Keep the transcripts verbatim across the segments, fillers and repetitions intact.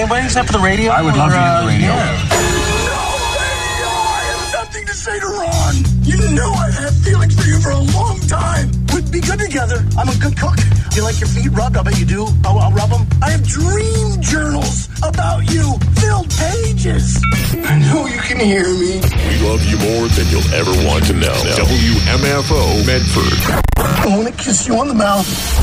anybody except for the radio? I would love or, to hear the radio. Uh, yeah. I have nothing to say to Ron. You know I've had feelings for you for a long time. We'd be good together. I'm a good cook. You like your feet rubbed? I bet you do. I'll, I'll rub them. I have dream journals about you. Filled pages. I know you can hear me. We love you more than you'll ever want to know. W M F O Medford. I want to kiss you on the mouth.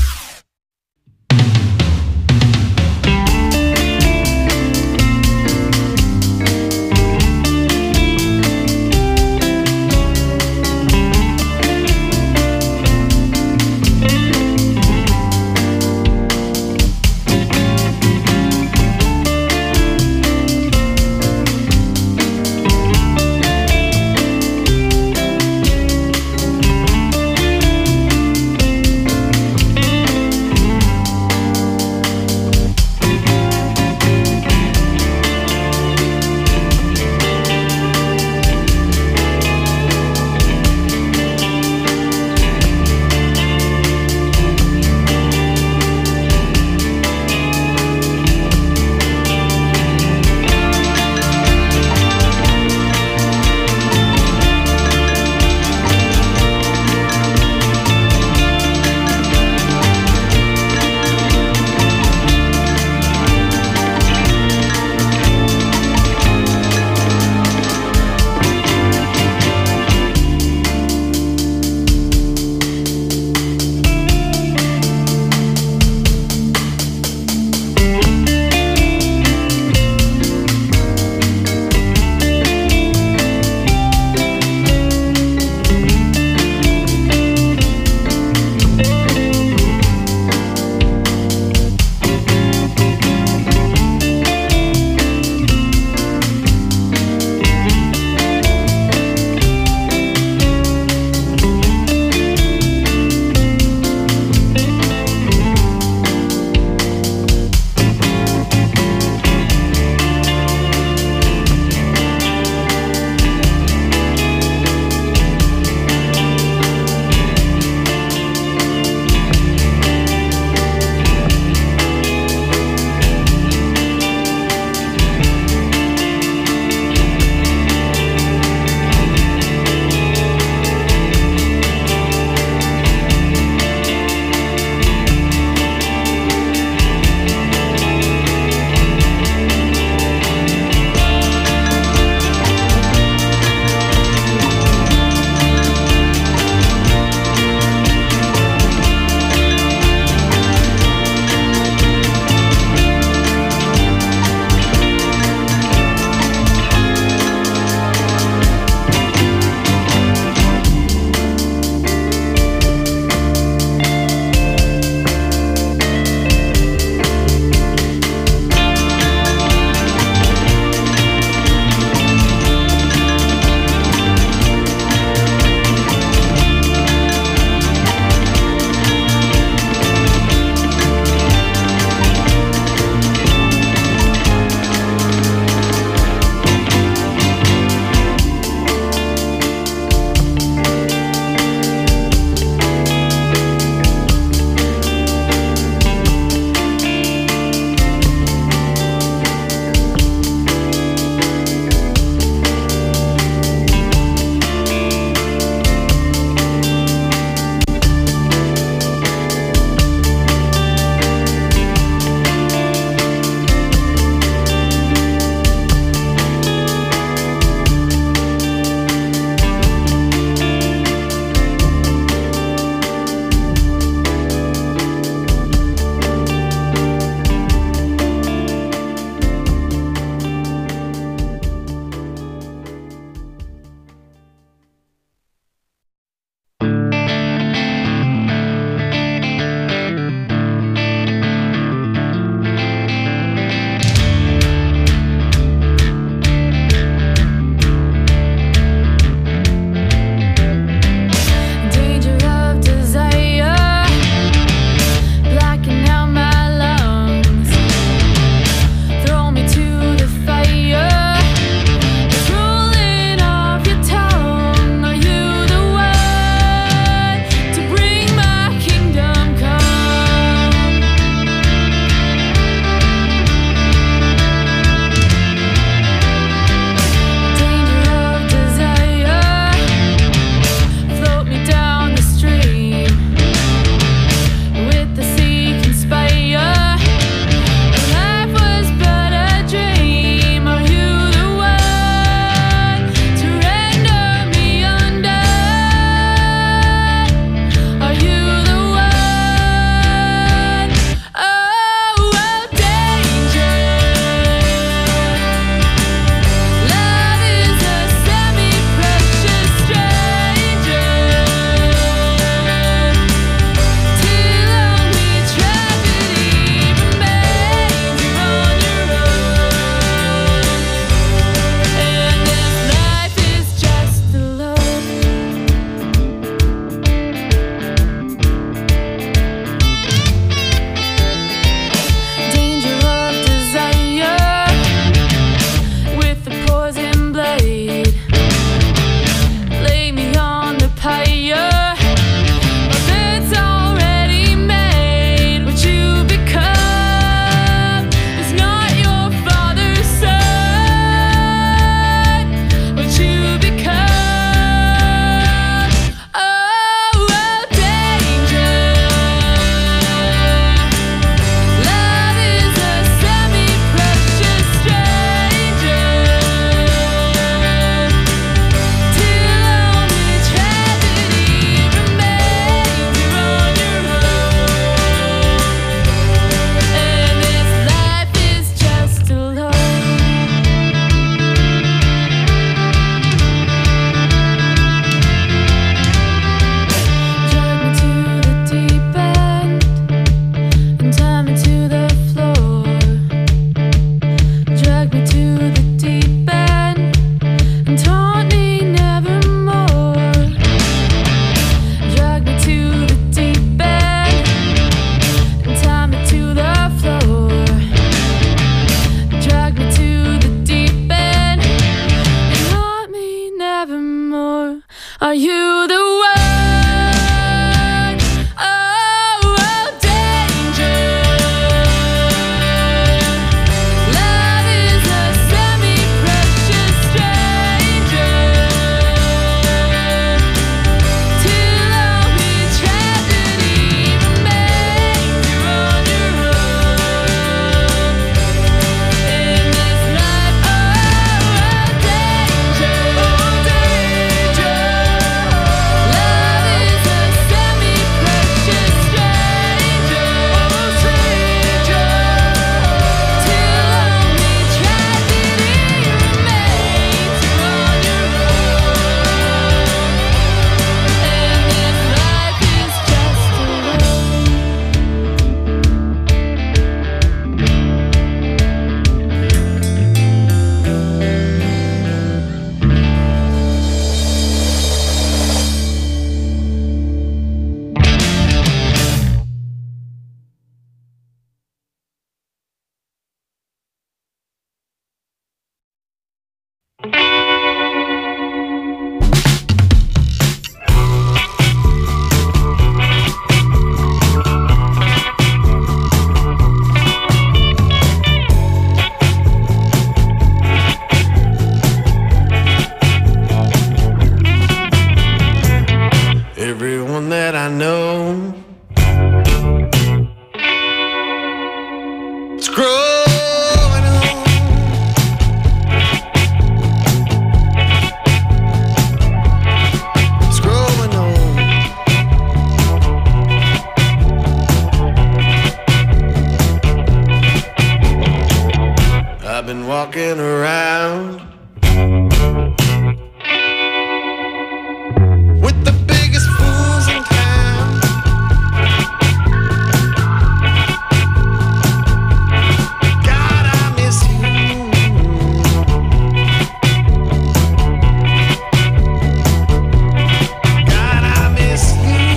Are you the one? Everyone that I know is growing old. It's growing old. I've been walking around with the biggest fools in town. God, I miss you. God, I miss you.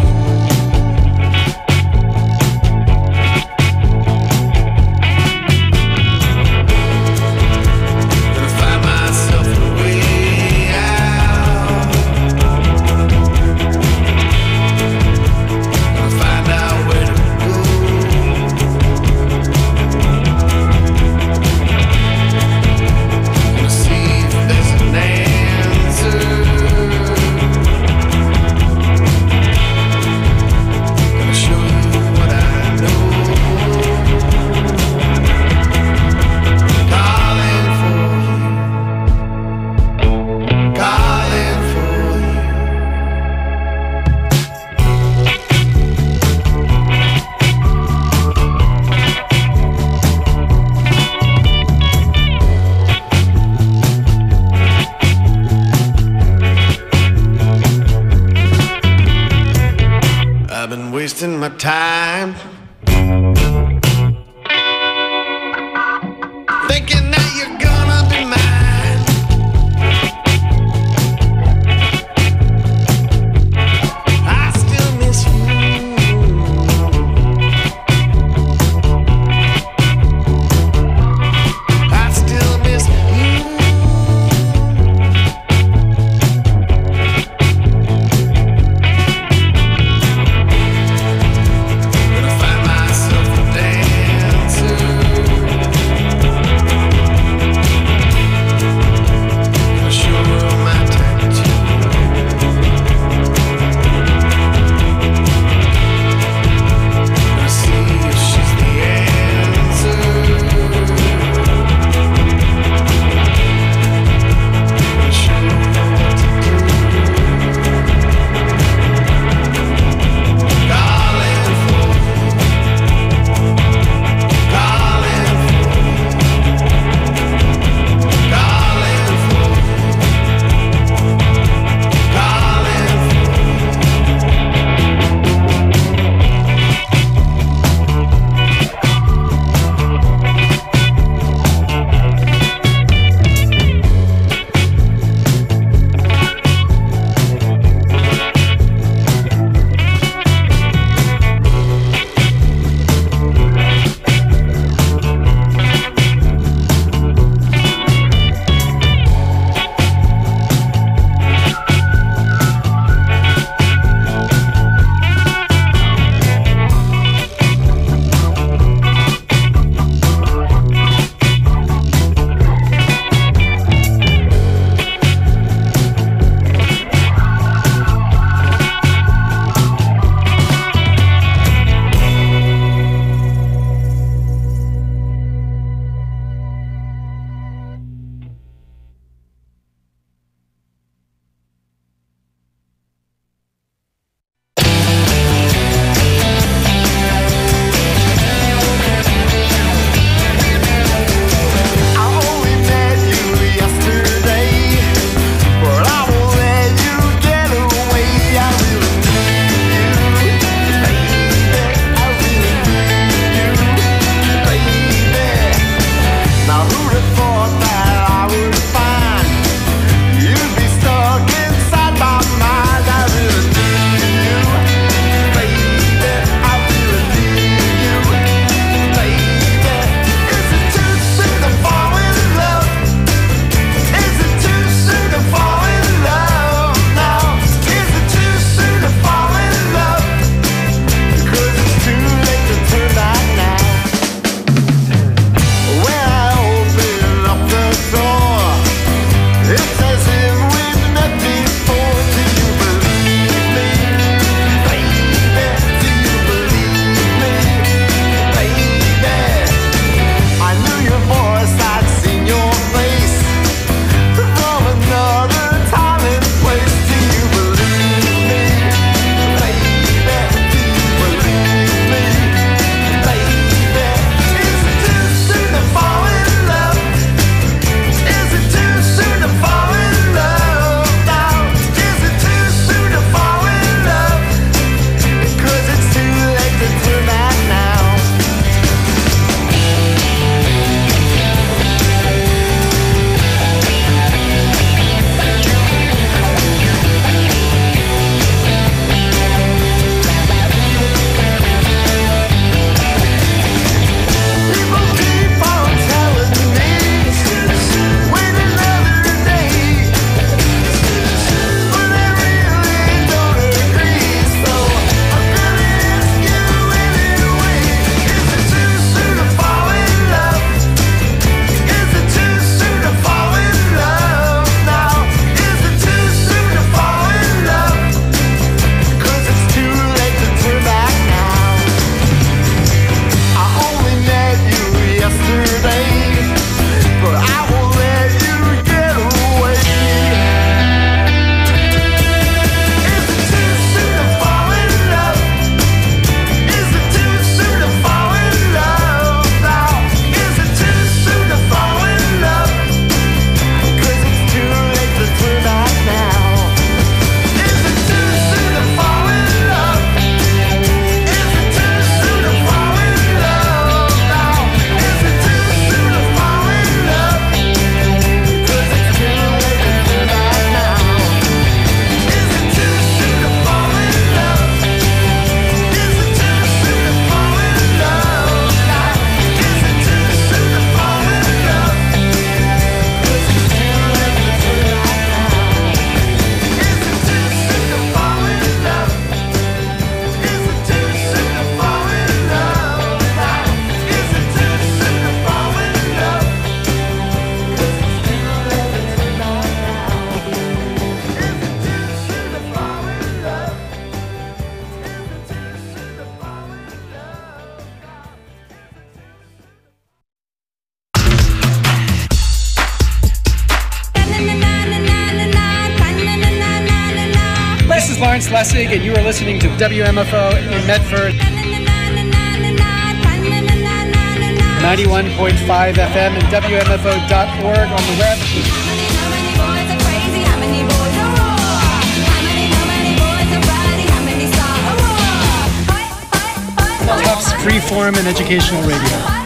Gonna find myself a way out. Find out where to go. Gonna see if there's an answer. Gonna show you what I know. Calling for you. Calling for you. I've been wasting my time thinking that you're gonna be mine. I still miss you. I still miss you. Gonna find is Lawrence Lessig, and you are listening to W M F O in Medford. ninety-one point five F M and W M F O dot org on the web. Tufts Freeform and Educational Radio.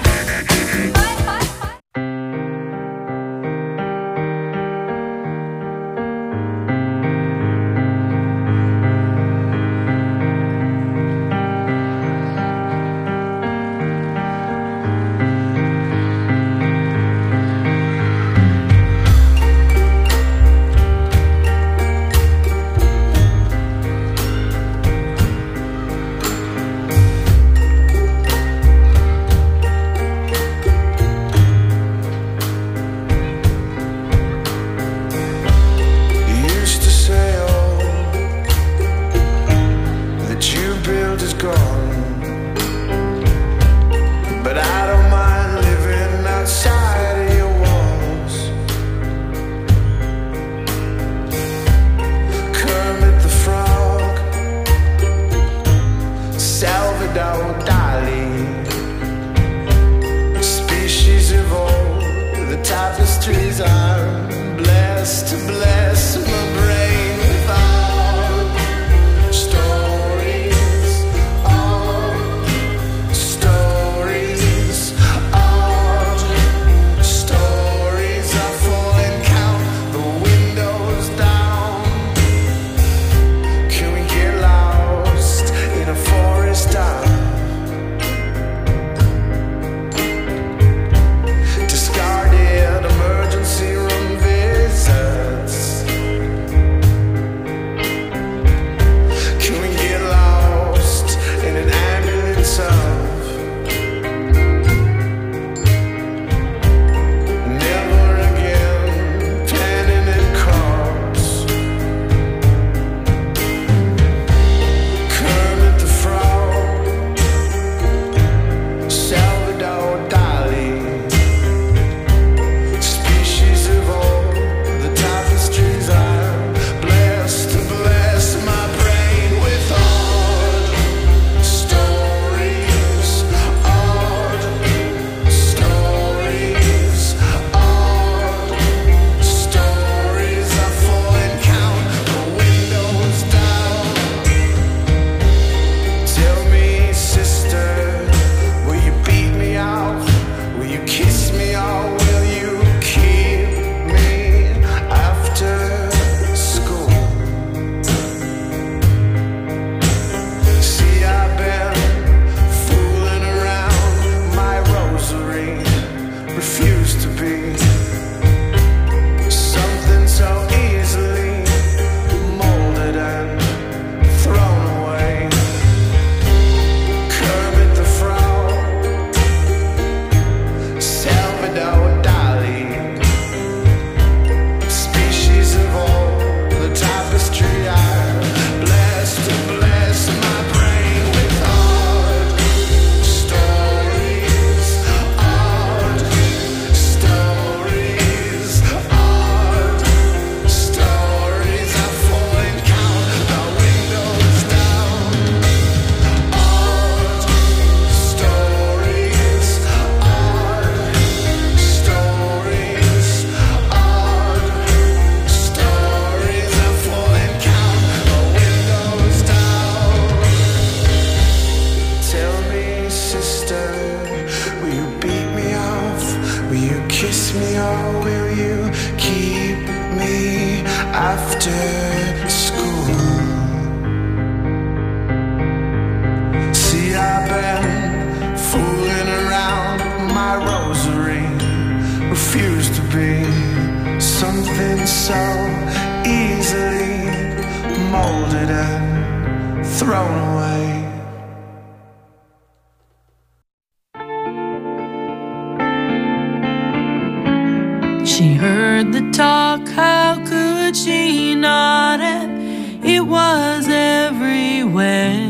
She heard the talk, how could she not have? It was everywhere,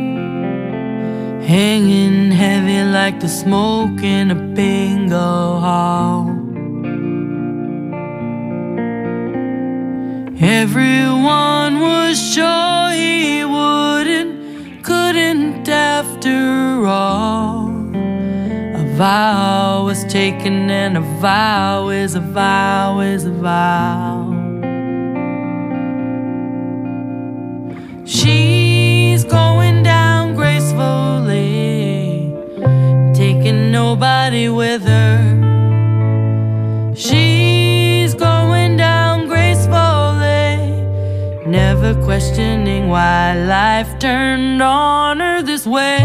hanging heavy like the smoke in a bingo hall. Everyone was sure vow was taken, and a vow is a vow is a vow. She's going down gracefully, taking nobody with her. She's going down gracefully, never questioning why life turned on her this way.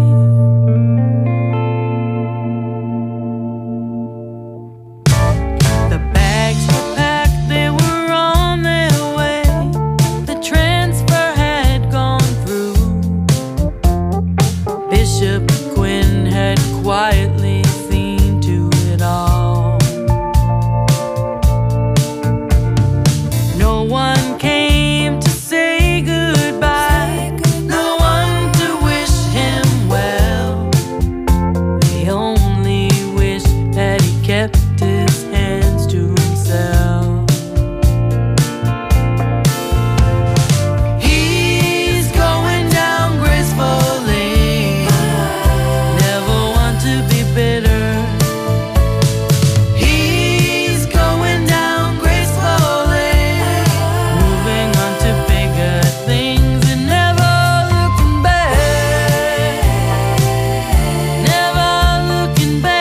The bags were packed, they were on their way. The transfer had gone through. Bishop Quinn had quietly seen to it all. No one came to say goodbye, no one to wish him well. They only wished that he kept his hands to himself. He's going down gracefully, never want to be bitter. He's going down gracefully, moving on to bigger things and never looking back, never looking back.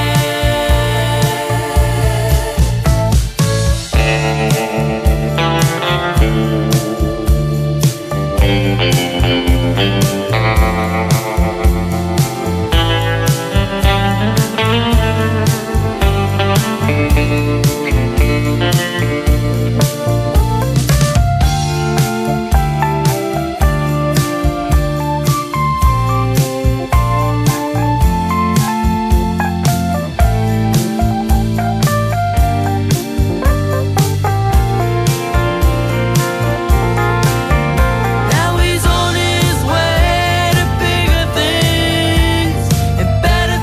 Now he's on his way to bigger things and better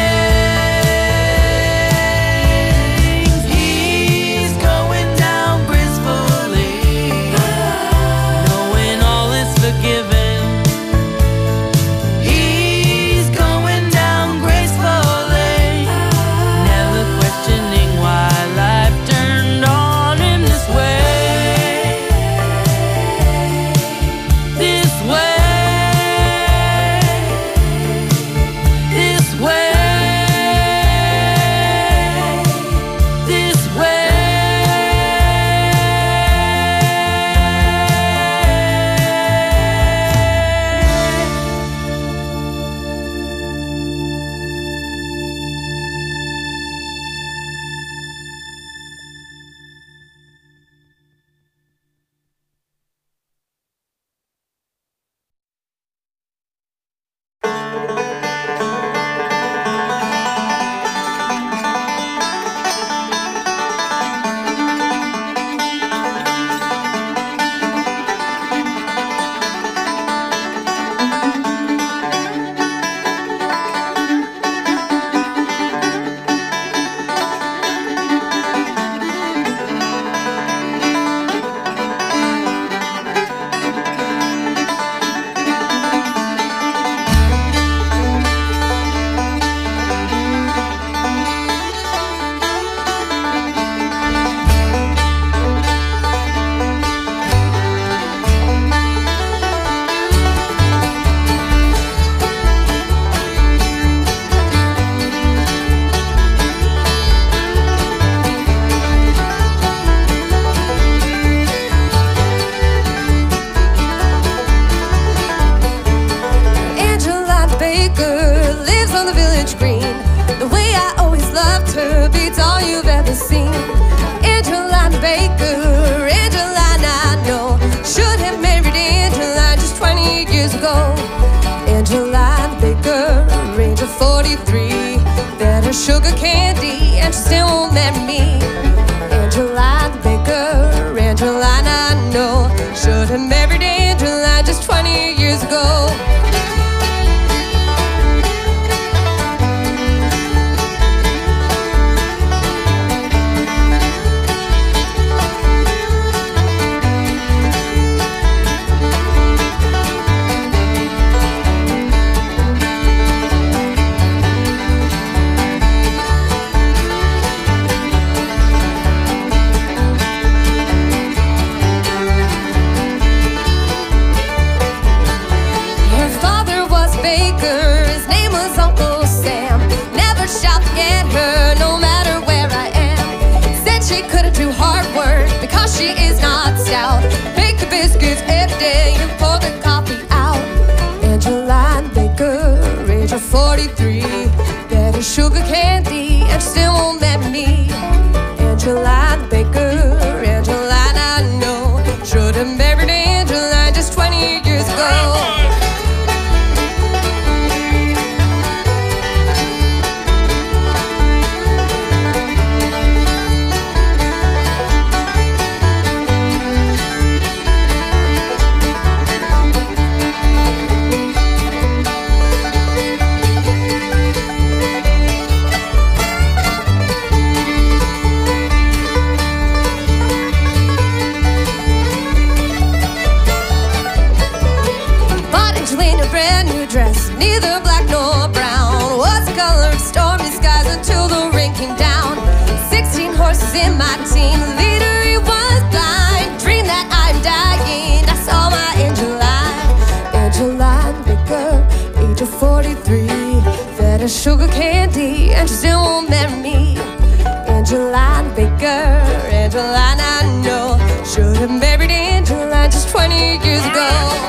things. He's going down gracefully, knowing all is forgiven. He's going down gracefully, never questioning why life turned on him this way. This way, this way, this way. Angela Baker lives on the village green. The way I always loved her beats all you've ever seen. Angela Baker, Angeline I know, should have married Angeline just twenty years ago. Angeline Baker, range of forty-three, fed her sugar candy and she still won't marry me. Angeline Baker, Angeline I know, should have married Angeline just twenty years ago. brand new dress, neither black nor brown. Was the color of stormy skies until the rain came down. Sixteen horses in my team, the leader he was blind. Dream that I'm dying, I saw my Angeline. Angeline Baker, age of forty-three, fed her sugar candy and she still won't marry me. Angeline Baker, Angeline I know, should have married Angeline just twenty years ago.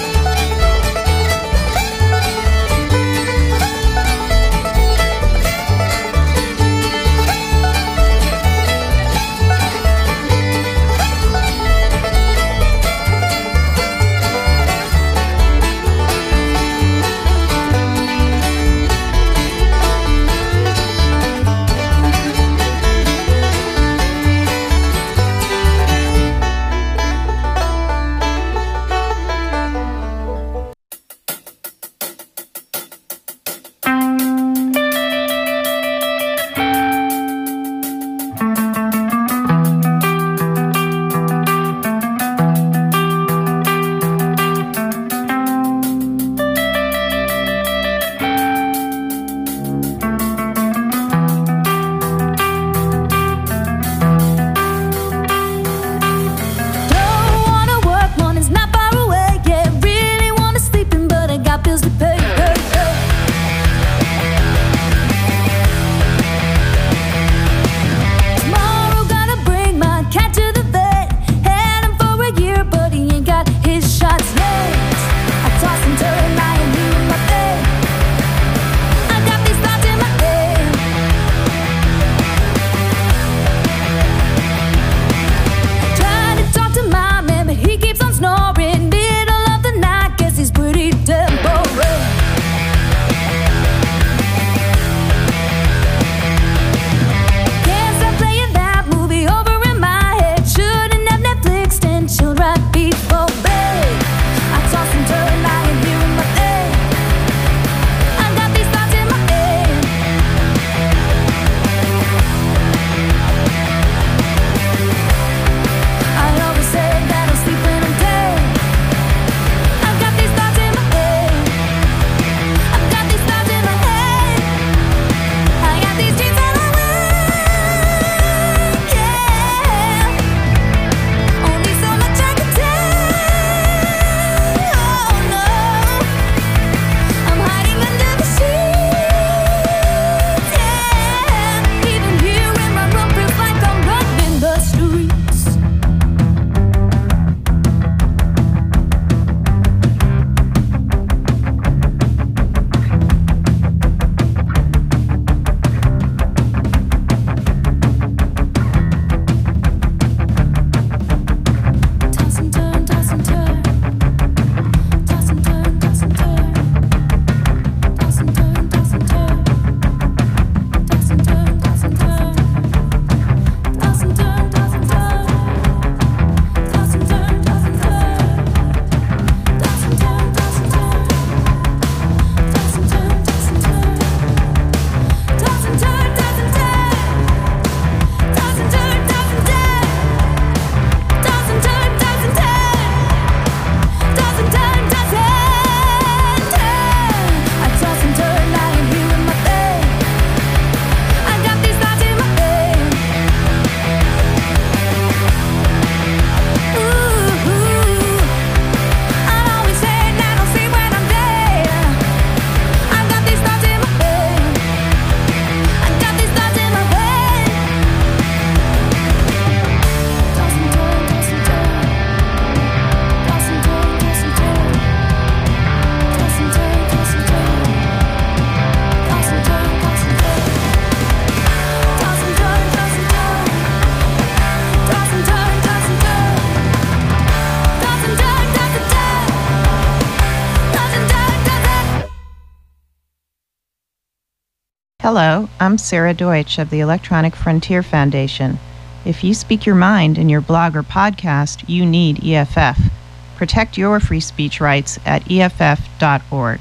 Hello, I'm Sarah Deutsch of the Electronic Frontier Foundation. If you speak your mind in your blog or podcast, you need E F F. Protect your free speech rights at E F F dot org.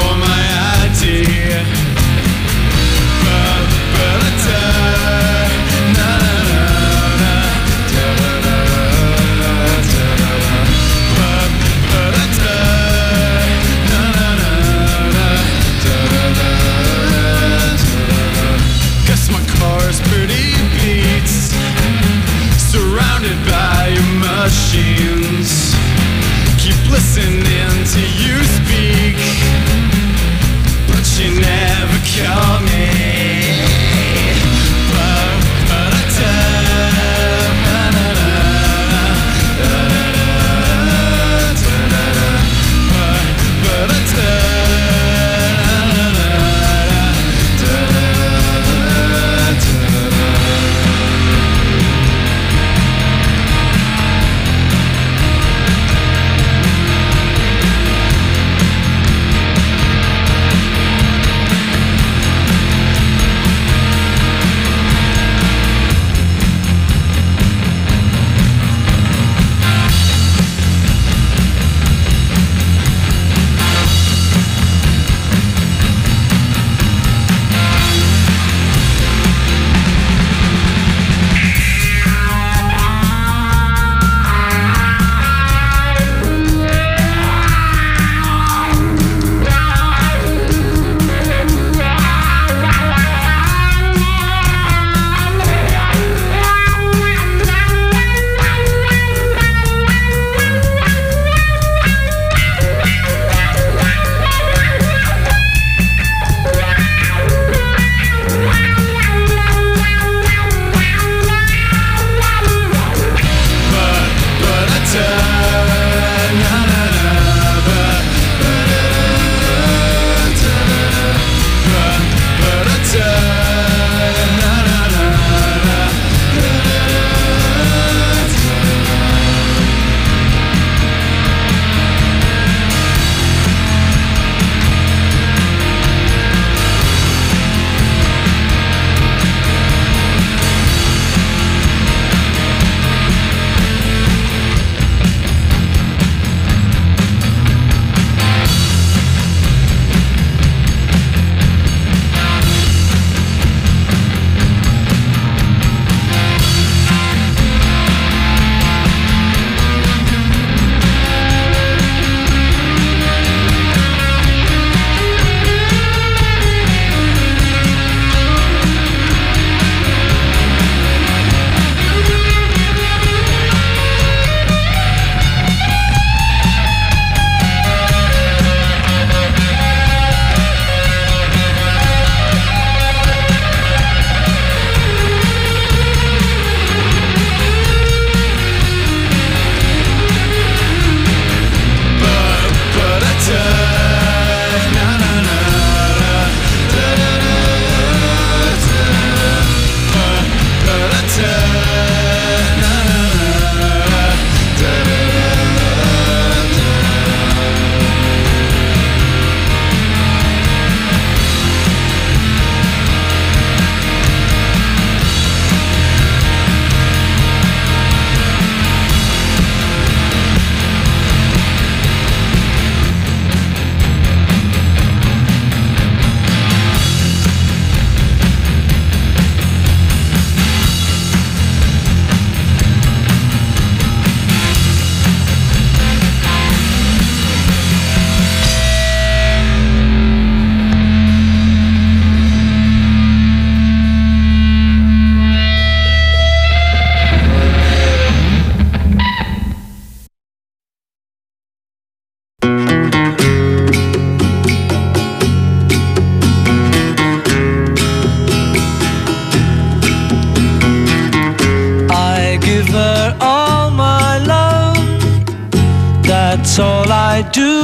that's all I do.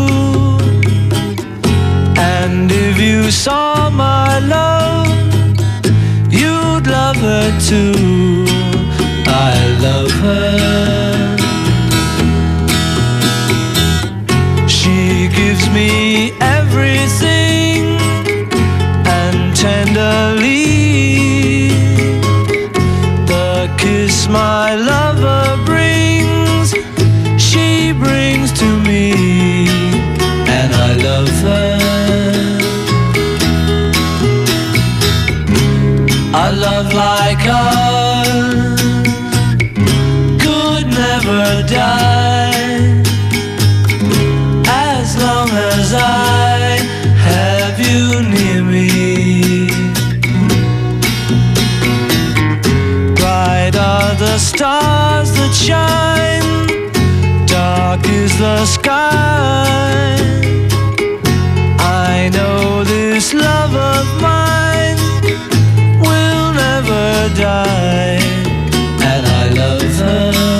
And if you saw my love, you'd love her too. I love her. She gives me everything, and tenderly the kiss my lover brings, she brings to me, and I love her. A love like ours could never die, as long as I have you near me. Bright are the stars that shine, dark is the sky. I know this love of mine will never die, and I love her.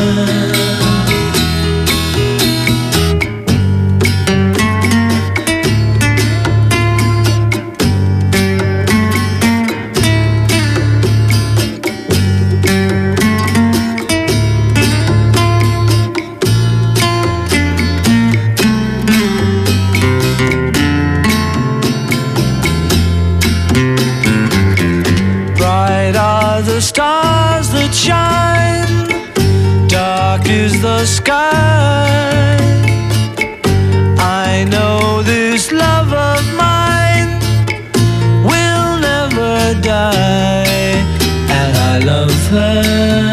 The stars that shine, dark is the sky. I know this love of mine will never die, and I love her.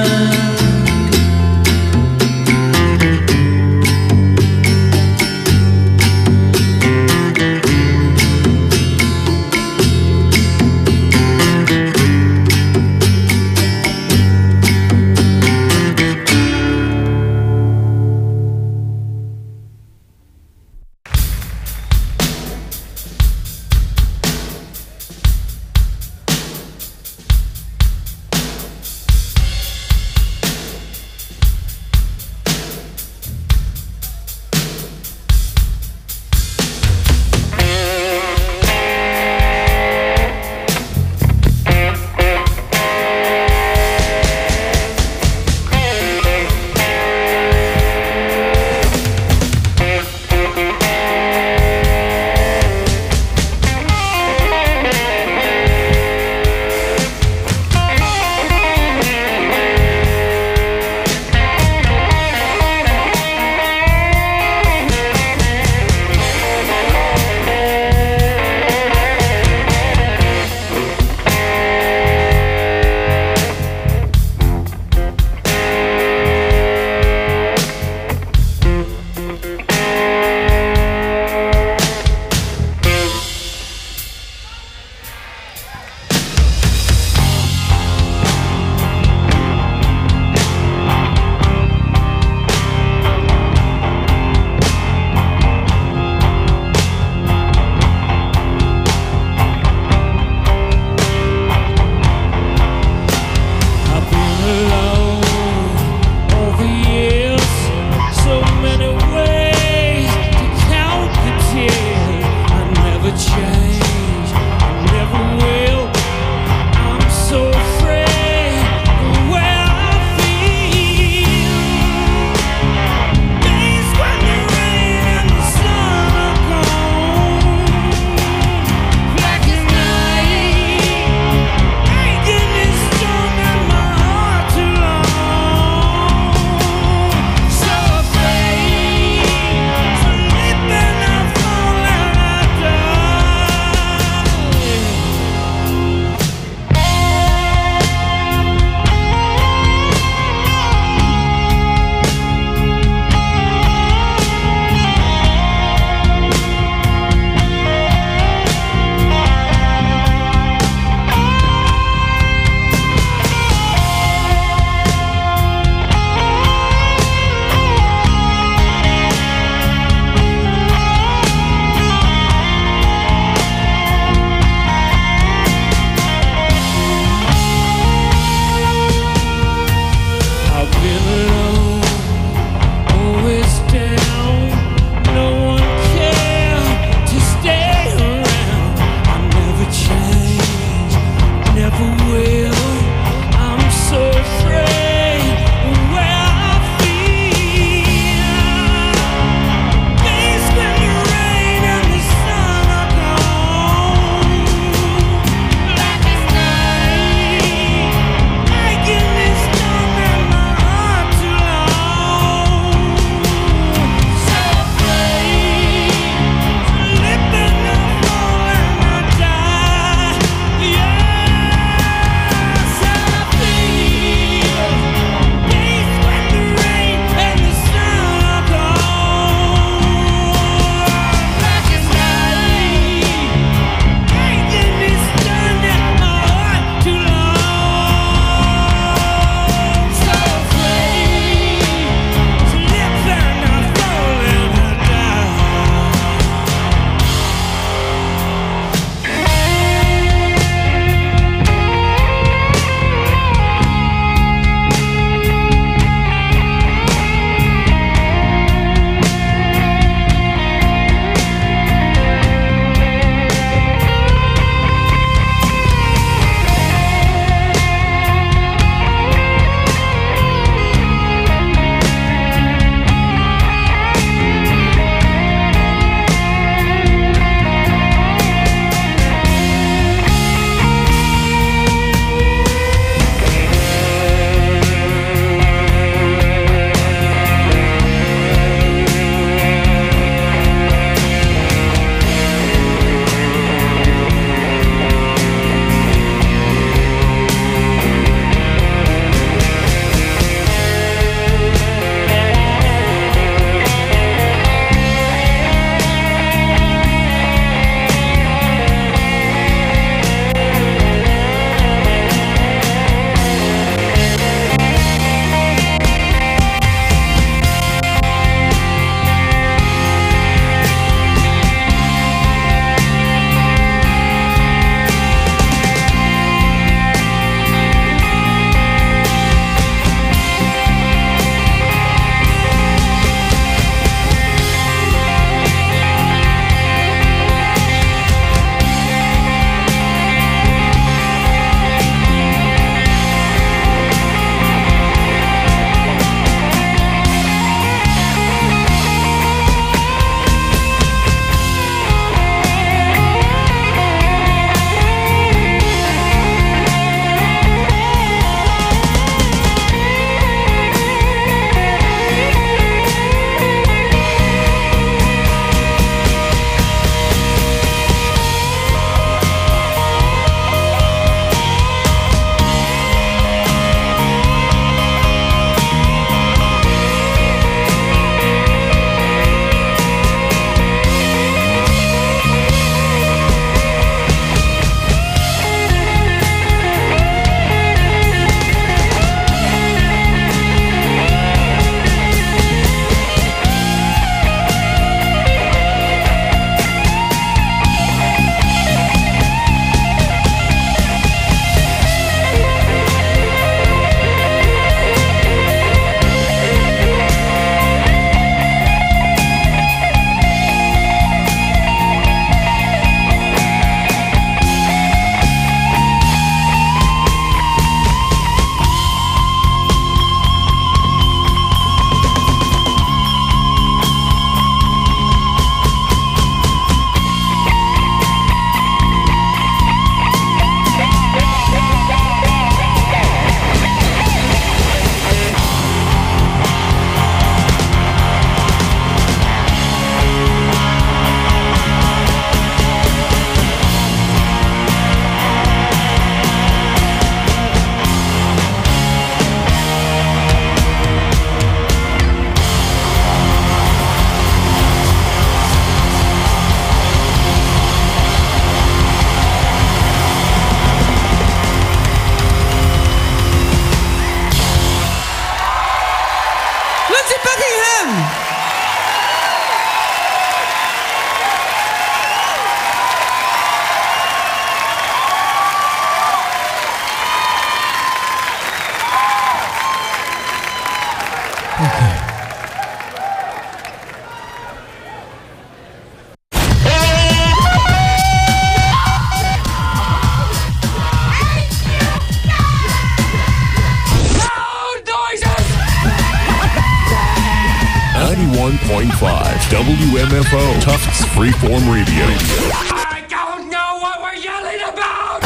W M F O, Tufts Freeform Radio. I don't know what we're yelling about!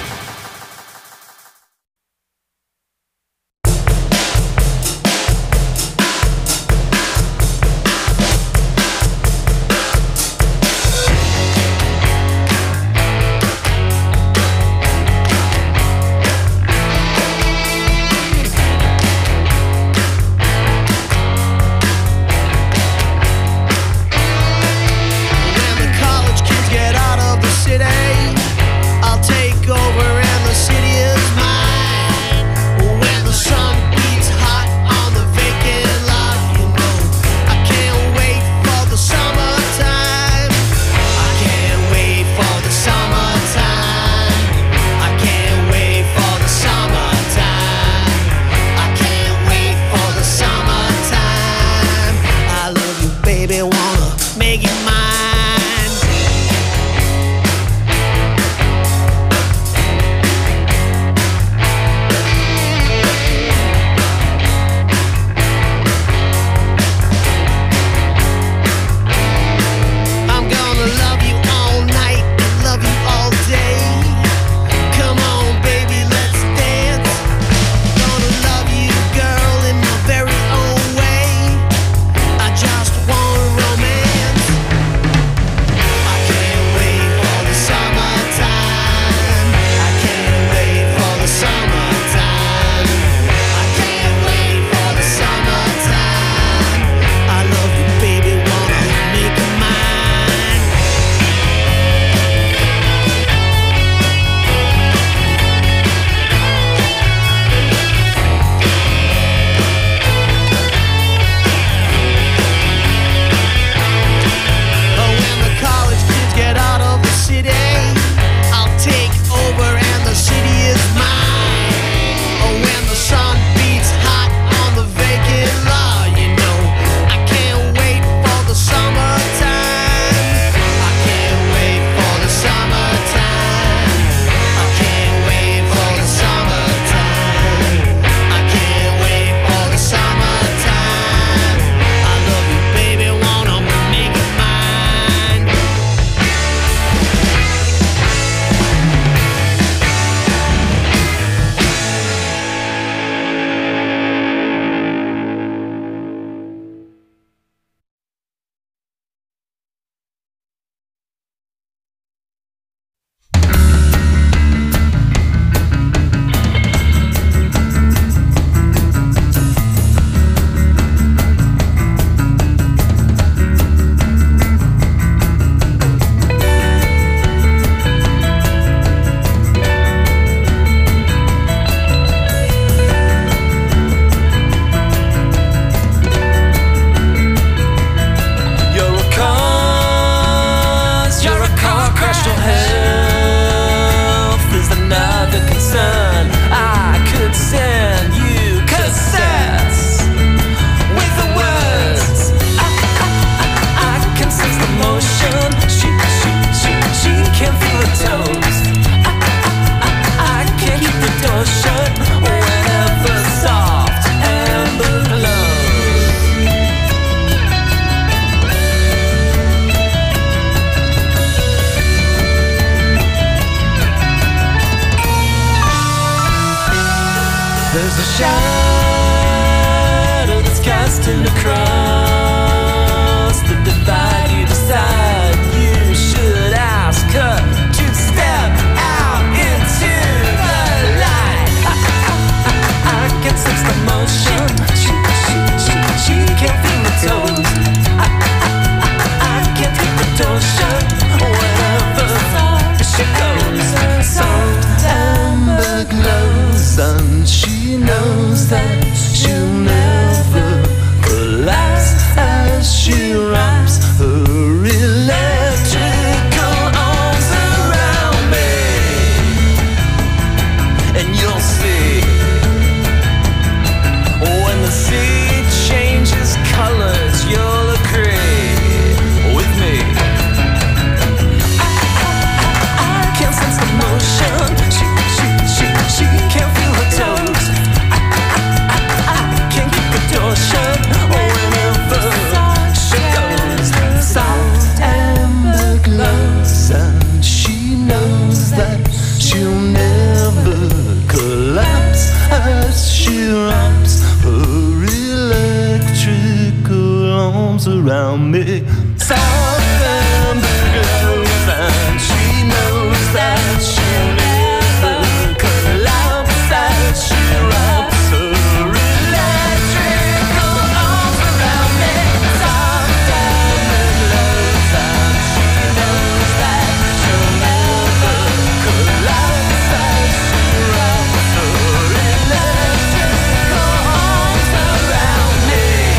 There's a shadow that's casting across the divide. You decide you should ask her to step out into the light. I, I, I, I can sense the motion. She, she, she, she can't feel the toes. I, I, I, I can't keep the door shut wherever she goes. So amber glows, and she knows that she'll never collapse. around me. September glows and she knows that she'll never collapse as she wraps her electrical arms around me. September glows and she knows that she'll never collapse as she wraps her electrical arms around me.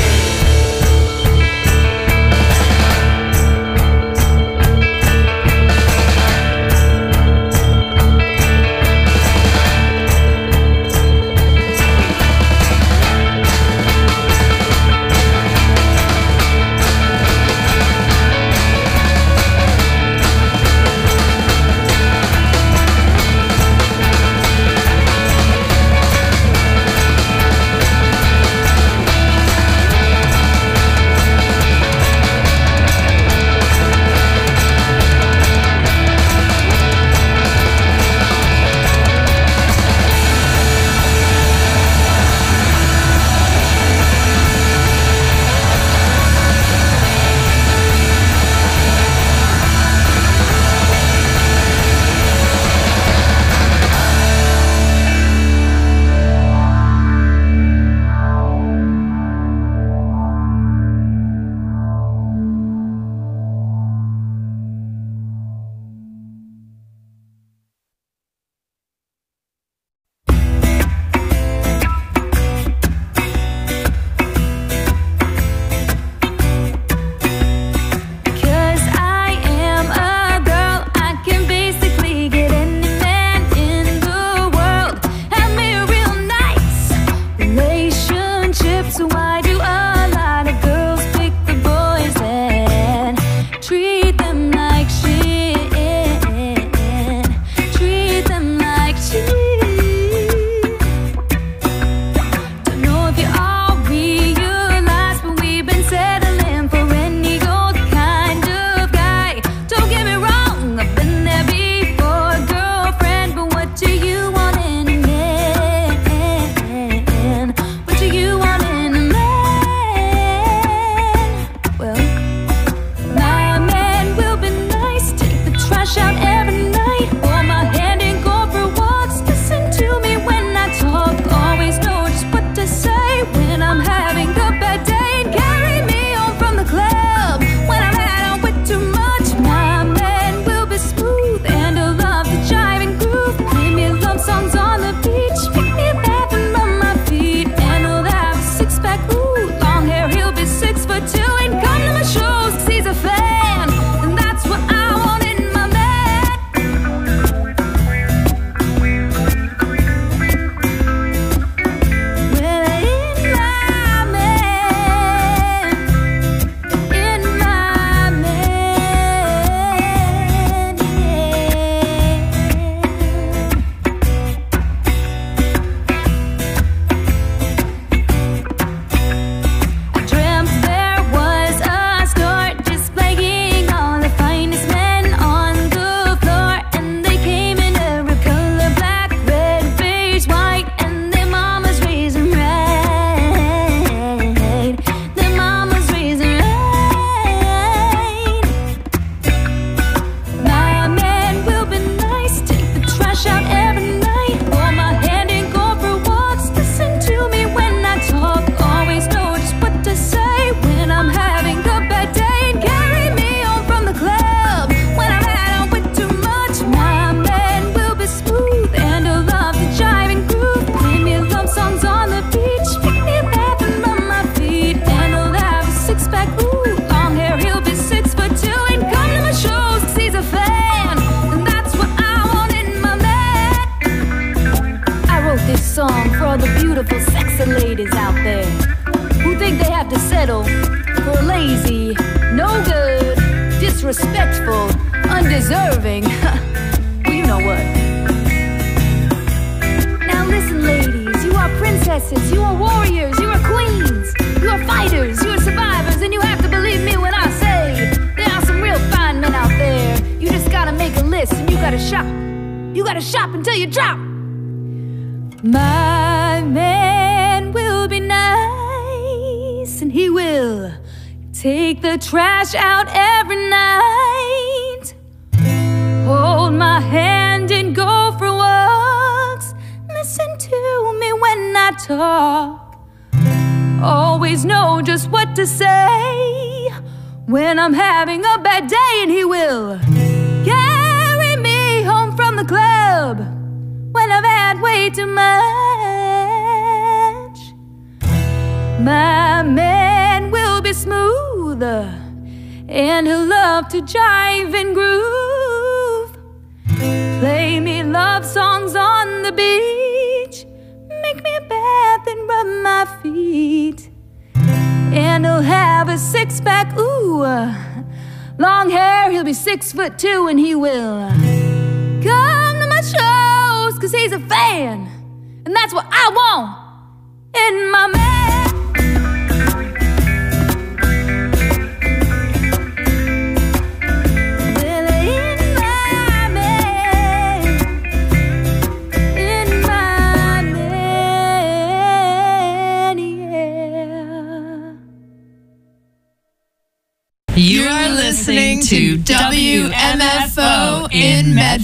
Disrespectful, undeserving. Well, you know what? Now listen, ladies, you are princesses, you are warriors, you are queens, you are fighters, you are survivors, and you have to believe me when I say there are some real fine men out there. You just gotta make a list and you gotta shop. You gotta shop until you drop. My man will be nice and he will Take the trash out every night. Hold my hand and go for walks. Listen to me when I talk. Always know just what to say when I'm having a bad day, and he will carry me home from the club when I've had way too much. My man will be smooth, and he'll love to jive and groove. Play me love songs on the beach, make me a bath and rub my feet. And he'll have a six-pack, ooh, long hair, he'll be six foot two, and he will come to my shows, cause he's a fan, and that's what I want in my man. You are listening to W M F O in Medford.